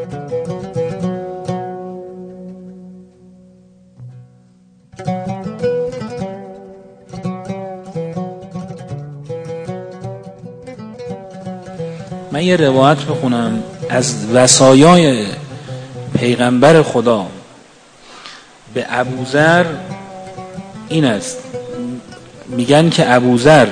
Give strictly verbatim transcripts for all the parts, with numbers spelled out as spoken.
من یه روایت بخونم از وصایای پیغمبر خدا به ابوذر این است. میگن که ابوذر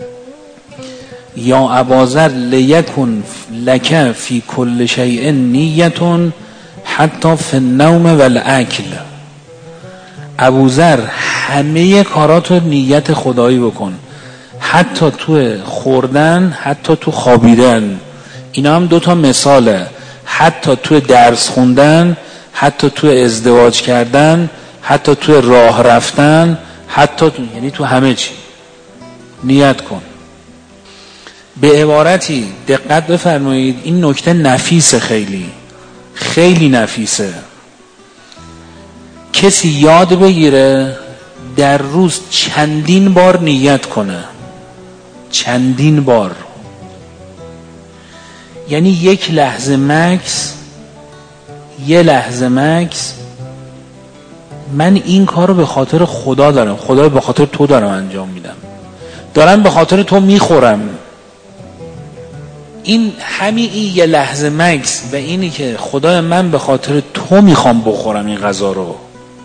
یا اباذر لیکن لک فی کل شیء نیة حتی فی النوم والاکل. ابوذر همه کاراتو نیت خدایی بکن، حتی تو خوردن، حتی تو خوابیدن. اینا هم دوتا مثاله، حتی تو درس خوندن، حتی تو ازدواج کردن، حتی تو راه رفتن، حتی تو، یعنی تو همه چی نیت کن. به عبارتی دقت بفرمایید، این نکته نفیسه، خیلی خیلی نفیسه. کسی یاد بگیره در روز چندین بار نیت کنه، چندین بار، یعنی یک لحظه مکس، یه لحظه مکس من این کار رو به خاطر خدا دارم، خدا رو به خاطر تو دارم انجام میدم، دارم به خاطر تو میخورم. این همین این یه لحظه مکس و اینی که خدای من به خاطر تو میخوام بخورم این غذا رو،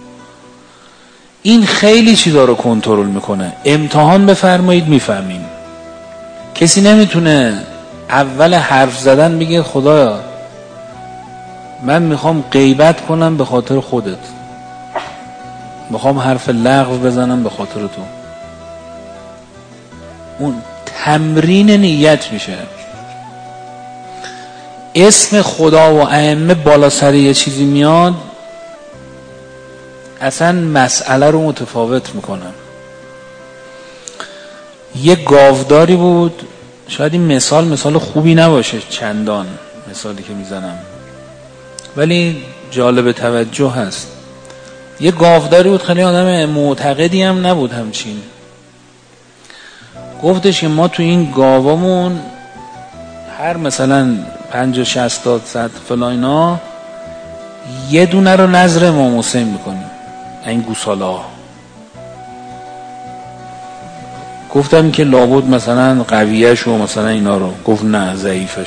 این خیلی چیزا رو کنترل میکنه. امتحان بفرمایید میفهمین. کسی نمیتونه اول حرف زدن بگه خدایا من میخوام غیبت کنم به خاطر خودت، میخوام حرف لغو بزنم به خاطر تو. اون تمرین نیت میشه. اسم خدا و ائمه بالا سر یه چیزی میاد، اصلا مسئله رو متفاوت میکنم. یه گاوداری بود، شاید این مثال مثال خوبی نباشه چندان مثالی که میزنم، ولی جالب توجه هست. یه گاوداری بود، خیلی آدم معتقدی هم نبود همچین. گفتش که ما تو این گاوامون هر مثلا پنج و شصت صد فلاینا یه دونه رو نظر امام حسین میکنیم، این گوسالا. گفتم که لابد مثلا قویه‌ش و مثلا اینا رو. گفت نه ضعیفش.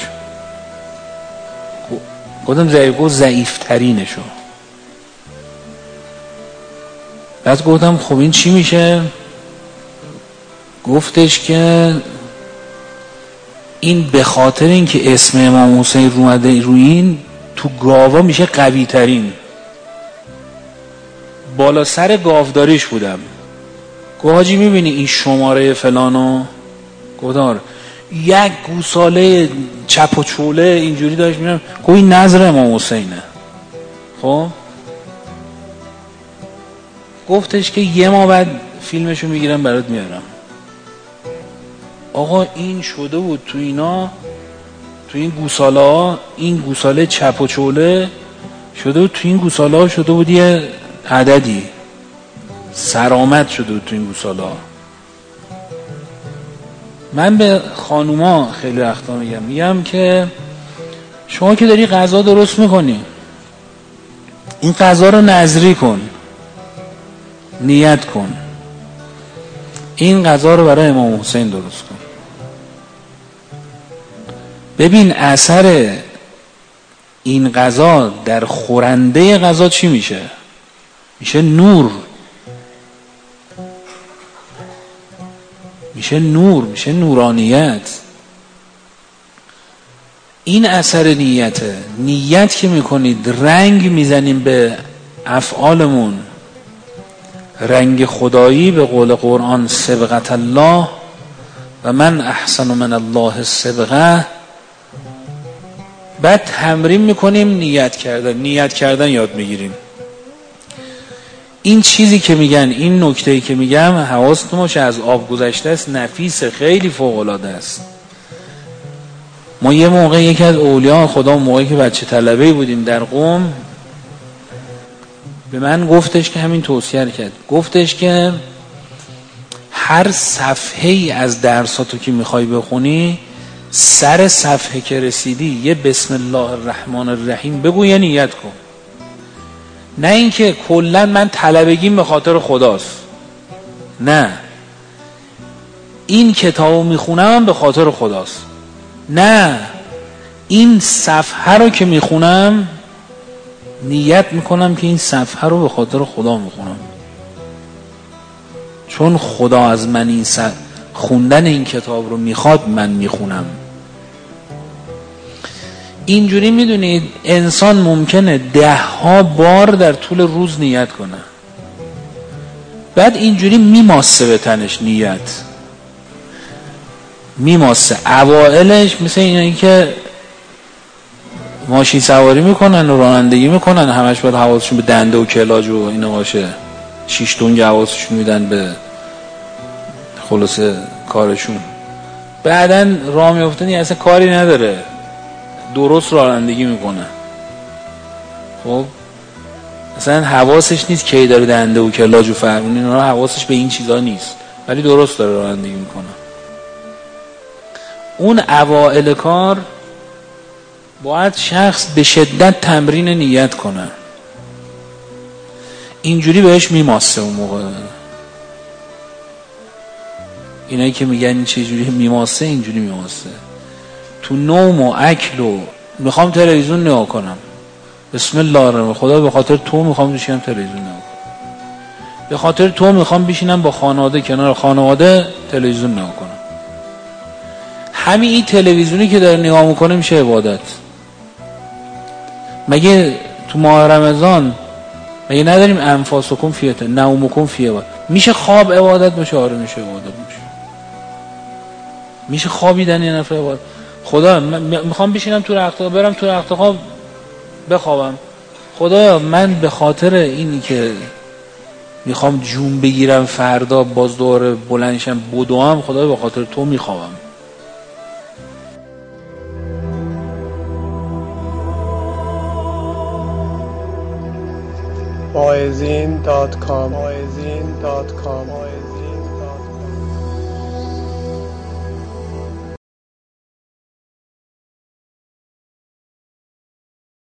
گفتم ضعیف؟ گفت ضعیف ترینشو. بعد گفتم خب این چی میشه؟ گفتش که این به خاطر این که اسم امام حسین رو اومده روی این، تو گاوا میشه قوی ترین. بالا سر گاوداریش بودم. گفت حاجی میبینی این شماره فلانو؟ گفتم یک گوساله چپ و چوله اینجوری داشت میرم. گفت این نظر امام حسینه. خب گفتش که یه ما بعد فیلمشو میگیرم برات میارم. آقا این شده بود تو اینا، تو این گوساله ها، این گوساله چپ و چوله شده بود تو این گوساله ها، شده بود یه عددی سرآمد شده بود تو این گوساله ها. من به خانوما خیلی وقتا میگم میگم که شما که داری غذا درست میکنی، این غذا رو نذری کن، نیت کن این غذا رو برای امام حسین درست کن. ببین اثر این غذا در خورنده غذا چی میشه؟ میشه نور، میشه نور، میشه نورانیت. این اثر نیته. نیت که میکنید رنگ میزنیم به افعالمون، رنگ خدایی. به قول قرآن صبغت الله و من احسن من الله صبغه. بعد تمرین میکنیم نیت کردن، نیت کردن یاد میگیریم. این چیزی که میگن، این نکته‌ای که میگم حواستون باشه، از آب گذشته است، نفیس، خیلی فوق العاده است. ما یه موقع یکی از اولیاء خدا، موقعی که بچه طلبه‌ای بودیم در قم، به من گفتش که همین توصیه کرد. گفتش که هر صفحه‌ای از درساتو که میخوای بخونی سر صفحه که رسیدی یه بسم الله الرحمن الرحیم بگو، یه نیت کن. نه اینکه کلا من طلبگیم به خاطر خداست، نه این کتابو میخونم به خاطر خداست، نه این صفحه رو که میخونم نیت میکنم که این صفحه رو به خاطر خدا میخونم، چون خدا از من این صفحه خوندن این کتاب رو میخواد من میخونم. اینجوری میدونید انسان ممکنه ده ها بار در طول روز نیت کنه، بعد اینجوری میماسه به تنش، نیت میماسه. اوائلش مثل اینایی که ماشین سواری میکنن و رانندگی میکنن همش باید حواسشون به دنده و کلاج و اینا باشه، شیش تونگ حواسشون میدن به خلاصه کارشون، بعدن راه میافتن اصلا کاری نداره، درست رانندگی میکنه. خب مثلا حواسش نیست کی داره دنده و کلاج و فرمون، اینا حواسش به این چیزا نیست، ولی درست داره رانندگی میکنه. اون اوائل کار باید شخص به شدت تمرین نیت کنه، اینجوری بهش میماسه. اون موقع اینایی که میگن این چجوری میماسه، اینجوری میماسه. تو نوم و اکل و میخوام تلویزیون نگاه کنم، بسم الله الرحمن، خدا به خاطر تو میخوام بشینم تلویزیون نگاه کنم، به خاطر تو میخوام بشینم با خانواده کنار خانواده تلویزیون نگاه کنم. همین این تلویزیونی که داره نگاه میکنه میشه عبادت. مگه تو ماه رمضان مگه نداریم انفاسکم فیه نومکم فیه؟ میشه خواب عبادت باشه؟ آره میشه عبادت باشه. میشه خوابیدن یه نفر عبادت؟ خدا من میخوام بشینم تو رخت خواب، برم تو رخت خواب بخوابم، خدایا من به خاطر اینی که میخوام جون بگیرم فردا باز دوباره بلندشم بدوام، خدایا به خاطر تو میخوابم. واعظین دات کام واعظین دات کام